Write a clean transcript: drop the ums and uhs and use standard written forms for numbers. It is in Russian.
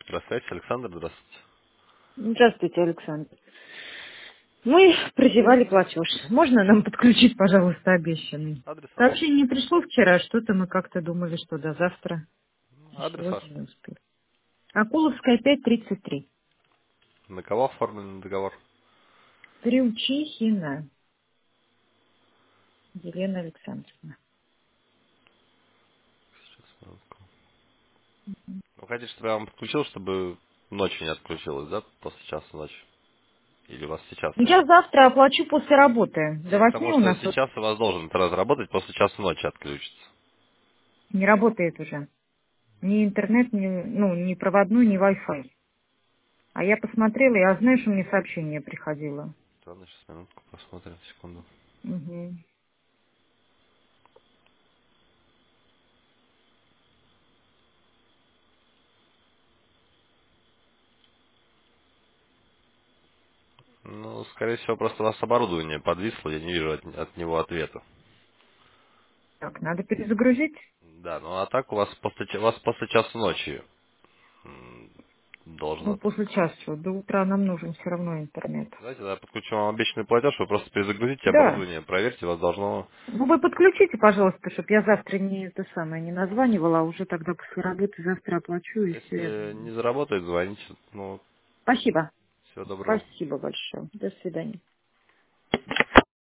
Здравствуйте, Александр, здравствуйте. Здравствуйте, Александр. Мы прозевали платеж. Можно нам подключить, пожалуйста, обещанный? Адрес ваш? Сообщение не пришло вчера, что-то мы как-то думали, что до завтра. Адрес ваш. Сегодня не успели. Акуловская, 5:33. На кого оформлен договор? Приучихина Елена Александровна. Сейчас, минутку. Вы хотите, чтобы я вам подключил, чтобы ночью не отключилось, да? После часа ночи? Или у вас сейчас Я завтра оплачу после работы. До Нет, 8 потому у что нас вот сейчас у вас должен интернет работать, после часа ночи отключится. не работает уже. Ни интернет, ни проводной, ни Wi-Fi. А я посмотрела, и, знаешь, у меня сообщение приходило. Ладно, сейчас минутку посмотрим, секунду. Угу. Ну, скорее всего, просто у вас оборудование подвисло, я не вижу от него ответа. Так, надо перезагрузить. Да, ну а так у вас после часа ночи Ну, должно. после часа. До утра нам нужен все равно интернет. Давайте я подключу вам обещанный платеж, вы просто перезагрузите Да. оборудование, проверьте, вас должно... Ну, вы подключите, пожалуйста, чтобы я завтра не это самое не названивала, а уже тогда после работы завтра оплачу и все. Если не заработает, звоните. Ну, Спасибо. всего доброго. Спасибо большое. До свидания.